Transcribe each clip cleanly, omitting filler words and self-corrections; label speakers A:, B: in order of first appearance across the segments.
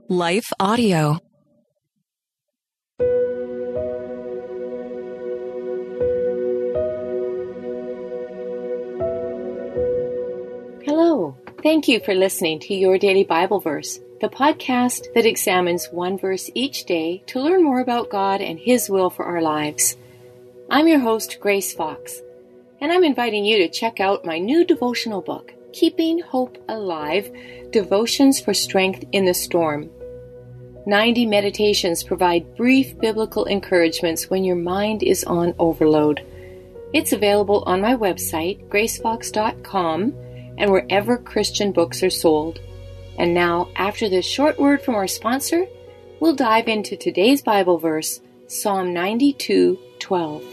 A: Life Audio.
B: Hello. Thank you for listening to Your Daily Bible Verse, the podcast that examines one verse each day to learn more about God and His will for our lives. I'm your host, Grace Fox, and I'm inviting you to check out my new devotional book, Keeping Hope Alive, Devotions for Strength in the Storm. 90 meditations provide brief biblical encouragements when your mind is on overload. It's available on my website, gracefox.com, and wherever Christian books are sold. And now, after this short word from our sponsor, we'll dive into today's Bible verse, Psalm 92:12.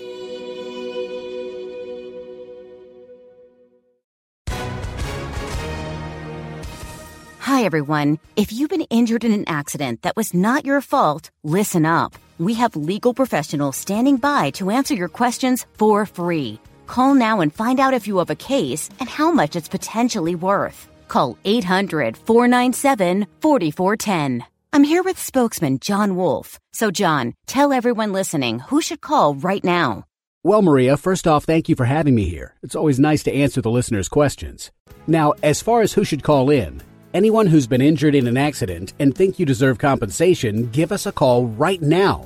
C: Hi, everyone. If you've been injured in an accident that was not your fault, listen up. We have legal professionals standing by to answer your questions for free. Call now and find out if you have a case and how much it's potentially worth. Call 800-497-4410. I'm here with spokesman John Wolf. So, John, tell everyone listening who should call right now.
D: Well, Maria, first off, thank you for having me here. It's always nice to answer the listeners' questions. Now, as far as who should call in, anyone who's been injured in an accident and think you deserve compensation, give us a call right now.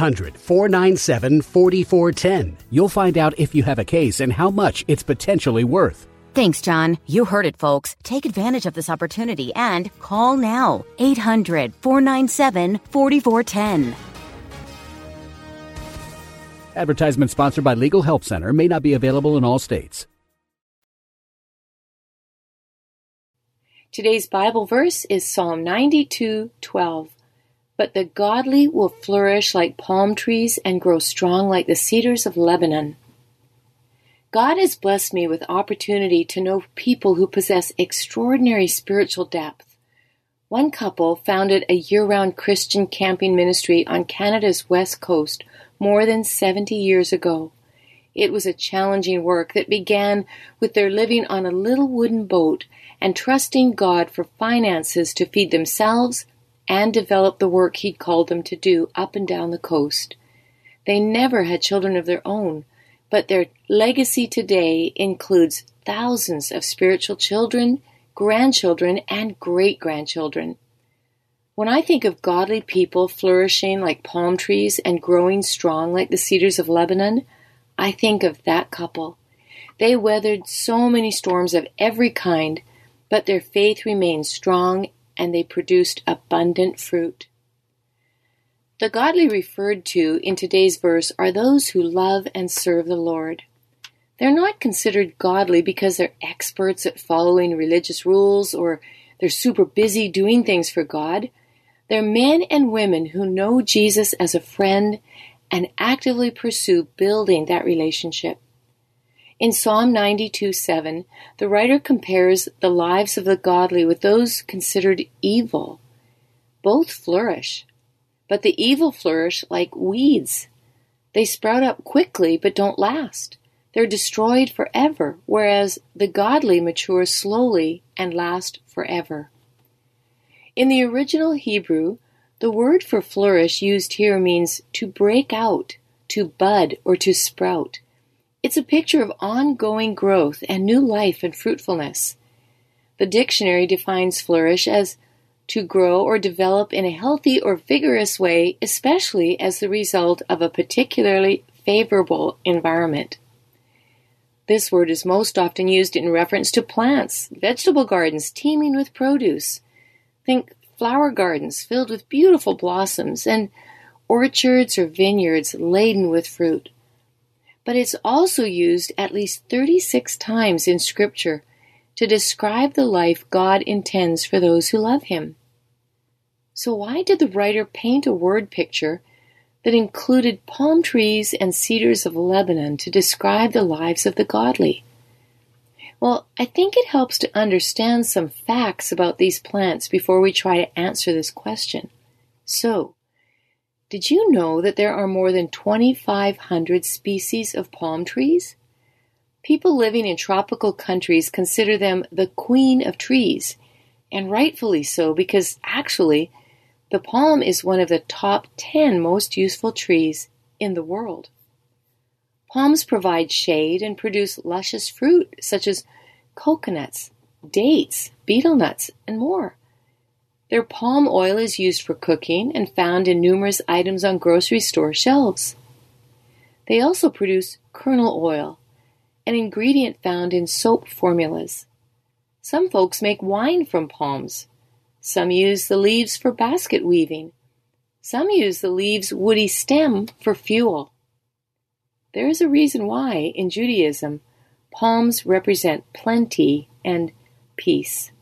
D: 800-497-4410. You'll find out if you have a case and how much it's potentially worth.
C: Thanks, John. You heard it, folks. Take advantage of this opportunity and call now. 800-497-4410.
D: Advertisement sponsored by Legal Help Center. May not be available in all states.
B: Today's Bible verse is Psalm 92:12. But the godly will flourish like palm trees and grow strong like the cedars of Lebanon. God has blessed me with opportunity to know people who possess extraordinary spiritual depth. One couple founded a year-round Christian camping ministry on Canada's west coast more than 70 years ago. It was a challenging work that began with their living on a little wooden boat and trusting God for finances to feed themselves and develop the work He'd called them to do up and down the coast. They never had children of their own, but their legacy today includes thousands of spiritual children, grandchildren, and great-grandchildren. When I think of godly people flourishing like palm trees and growing strong like the cedars of Lebanon, I think of that couple. They weathered so many storms of every kind, but their faith remained strong and they produced abundant fruit. The godly referred to in today's verse are those who love and serve the Lord. They're not considered godly because they're experts at following religious rules or they're super busy doing things for God. They're men and women who know Jesus as a friend and actively pursue building that relationship. In Psalm 92:7, the writer compares the lives of the godly with those considered evil. Both flourish, but the evil flourish like weeds. They sprout up quickly but don't last. They're destroyed forever, whereas the godly mature slowly and last forever. In the original Hebrew, the word for flourish used here means to break out, to bud, or to sprout. It's a picture of ongoing growth and new life and fruitfulness. The dictionary defines flourish as to grow or develop in a healthy or vigorous way, especially as the result of a particularly favorable environment. This word is most often used in reference to plants, vegetable gardens teeming with produce. Think flower gardens filled with beautiful blossoms and orchards or vineyards laden with fruit. But it's also used at least 36 times in Scripture to describe the life God intends for those who love Him. So why did the writer paint a word picture that included palm trees and cedars of Lebanon to describe the lives of the godly? Well, I think it helps to understand some facts about these plants before we try to answer this question. So, did you know that there are more than 2,500 species of palm trees? People living in tropical countries consider them the queen of trees, and rightfully so, because actually, The palm is one of the top 10 most useful trees in the world. Palms provide shade and produce luscious fruit such as coconuts, dates, betel nuts, and more. Their palm oil is used for cooking and found in numerous items on grocery store shelves. They also produce kernel oil, an ingredient found in soap formulas. Some folks make wine from palms. Some use the leaves for basket weaving. Some use the leaves' woody stem for fuel. There is a reason why, in Judaism, palms represent plenty and peace.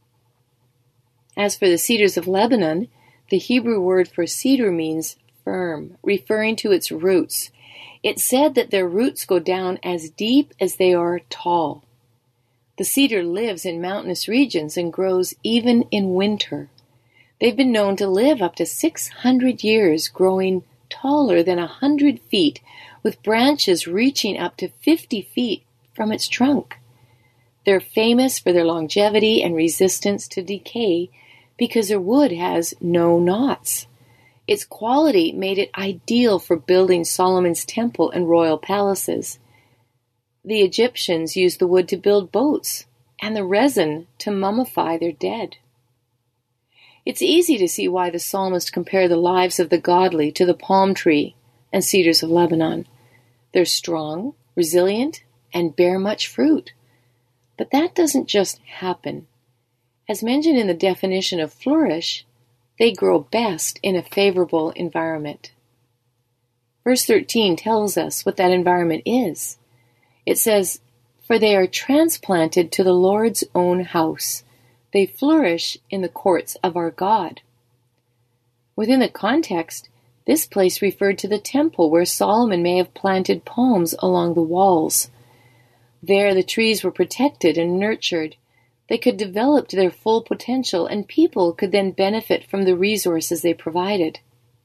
B: As for the cedars of Lebanon, the Hebrew word for cedar means firm, referring to its roots. It's said that their roots go down as deep as they are tall. The cedar lives in mountainous regions and grows even in winter. They've been known to live up to 600 years, growing taller than 100 feet, with branches reaching up to 50 feet from its trunk. They're famous for their longevity and resistance to decay because their wood has no knots. Its quality made it ideal for building Solomon's temple and royal palaces. The Egyptians used the wood to build boats and the resin to mummify their dead. It's easy to see why the psalmist compared the lives of the godly to the palm tree and cedars of Lebanon. They're strong, resilient, and bear much fruit. But that doesn't just happen. As mentioned in the definition of flourish, they grow best in a favorable environment. Verse 13 tells us what that environment is. It says, "For they are transplanted to the Lord's own house. They flourish in the courts of our God." Within the context, this place referred to the temple where Solomon may have planted palms along the walls. There the trees were protected and nurtured. They could develop to their full potential, and people could then benefit from the resources they provided.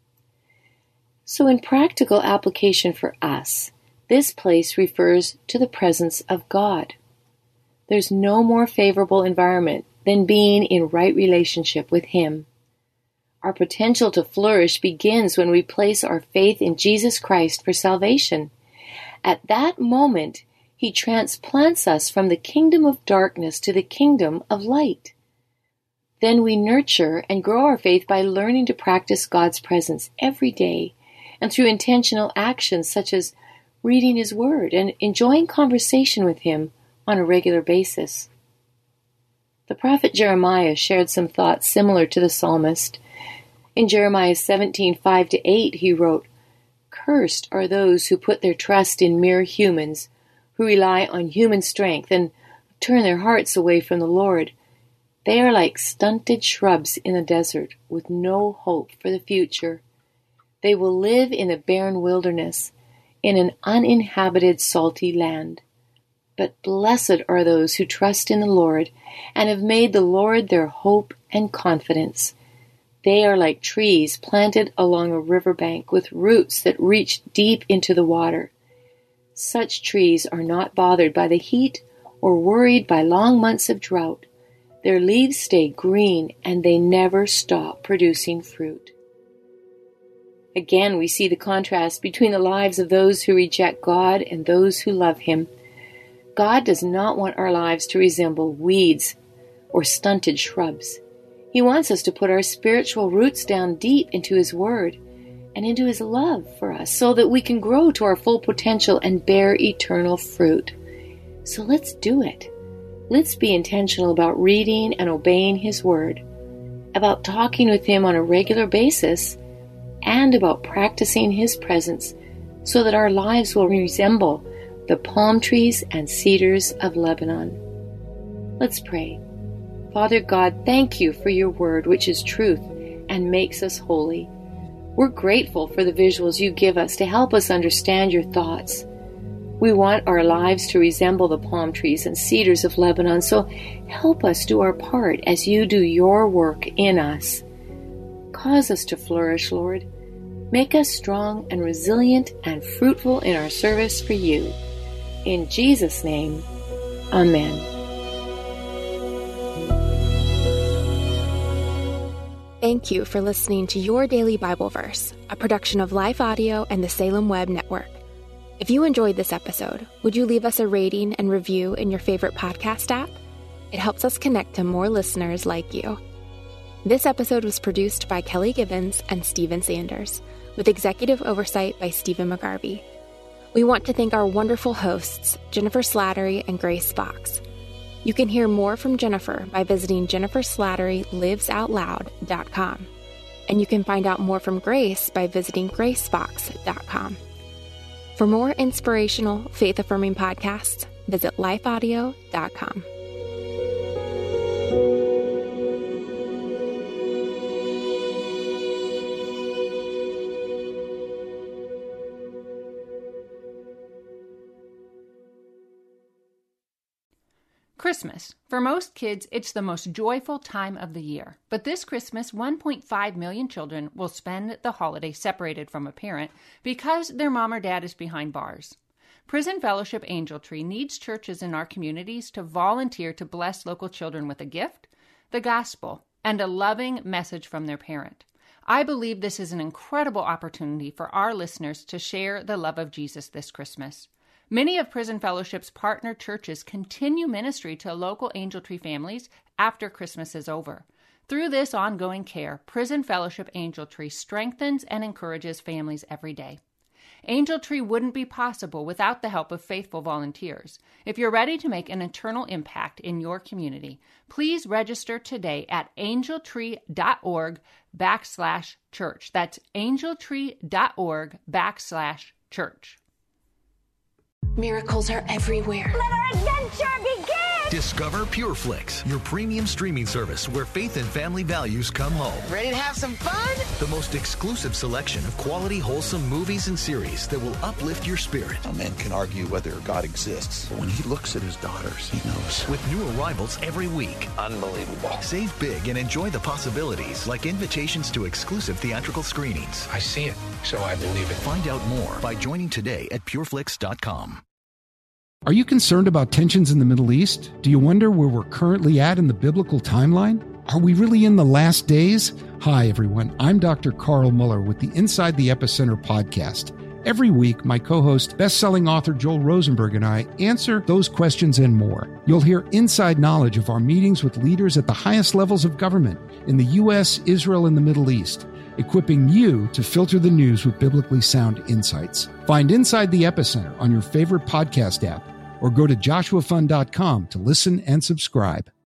B: So in practical application for us, this place refers to the presence of God. There's no more favorable environment than being in right relationship with Him. Our potential to flourish begins when we place our faith in Jesus Christ for salvation. At that moment, He transplants us from the kingdom of darkness to the kingdom of light. Then we nurture and grow our faith by learning to practice God's presence every day and through intentional actions such as reading His Word and enjoying conversation with Him on a regular basis. The prophet Jeremiah shared some thoughts similar to the psalmist. In Jeremiah 17:5-8, he wrote, "Cursed are those who put their trust in mere humans, who rely on human strength and turn their hearts away from the Lord. They are like stunted shrubs in the desert, with no hope for the future. They will live in a barren wilderness, in an uninhabited salty land. But blessed are those who trust in the Lord and have made the Lord their hope and confidence. They are like trees planted along a riverbank with roots that reach deep into the water. Such trees are not bothered by the heat or worried by long months of drought. Their leaves stay green and they never stop producing fruit." Again, we see the contrast between the lives of those who reject God and those who love Him. God does not want our lives to resemble weeds or stunted shrubs. He wants us to put our spiritual roots down deep into His Word and into His love for us so that we can grow to our full potential and bear eternal fruit. So let's do it. Let's be intentional about reading and obeying His Word, about talking with Him on a regular basis, and about practicing His presence so that our lives will resemble the palm trees and cedars of Lebanon. Let's pray. Father God, thank You for Your Word, which is truth and makes us holy. We're grateful for the visuals You give us to help us understand Your thoughts. We want our lives to resemble the palm trees and cedars of Lebanon, so help us do our part as You do Your work in us. Cause us to flourish, Lord. Make us strong and resilient and fruitful in our service for You. In Jesus' name, Amen.
A: Thank you for listening to Your Daily Bible Verse, a production of Life Audio and the Salem Web Network. If you enjoyed this episode, would you leave us a rating and review in your favorite podcast app? It helps us connect to more listeners like you. This episode was produced by Kelly Gibbons and Stephen Sanders, with executive oversight by Stephen McGarvey. We want to thank our wonderful hosts, Jennifer Slattery and Grace Fox. You can hear more from Jennifer by visiting jenniferslatterylivesOutloud.com. And you can find out more from Grace by visiting gracefox.com. For more inspirational, faith-affirming podcasts, visit lifeaudio.com.
E: Christmas. For most kids, it's the most joyful time of the year. But this Christmas, 1.5 million children will spend the holiday separated from a parent because their mom or dad is behind bars. Prison Fellowship Angel Tree needs churches in our communities to volunteer to bless local children with a gift, the gospel, and a loving message from their parent. I believe this is an incredible opportunity for our listeners to share the love of Jesus this Christmas. Many of Prison Fellowship's partner churches continue ministry to local Angel Tree families after Christmas is over. Through this ongoing care, Prison Fellowship Angel Tree strengthens and encourages families every day. Angel Tree wouldn't be possible without the help of faithful volunteers. If you're ready to make an eternal impact in your community, please register today at angeltree.org/church. That's angeltree.org/church.
A: Miracles are everywhere.
F: Let our adventure begin!
G: Discover PureFlix, your premium streaming service where faith and family values come home.
H: Ready to have some fun?
G: The most exclusive selection of quality, wholesome movies and series that will uplift your spirit.
I: A man can argue whether God exists, but when he looks at his daughters, he knows.
G: With new arrivals every week.
I: Unbelievable.
G: Save big and enjoy the possibilities, like invitations to exclusive theatrical screenings.
J: I see it, so I believe it.
G: Find out more by joining today at pureflix.com.
J: Are you concerned about tensions in the Middle East? Do you wonder where we're currently at in the biblical timeline? Are we really in the last days? Hi, everyone. I'm Dr. Carl Muller with the Inside the Epicenter podcast. Every week, my co-host, best-selling author Joel Rosenberg and I answer those questions and more. You'll hear inside knowledge of our meetings with leaders at the highest levels of government in the U.S., Israel, and the Middle East, equipping you to filter the news with biblically sound insights. Find Inside the Epicenter on your favorite podcast app, or go to joshuafund.com to listen and subscribe.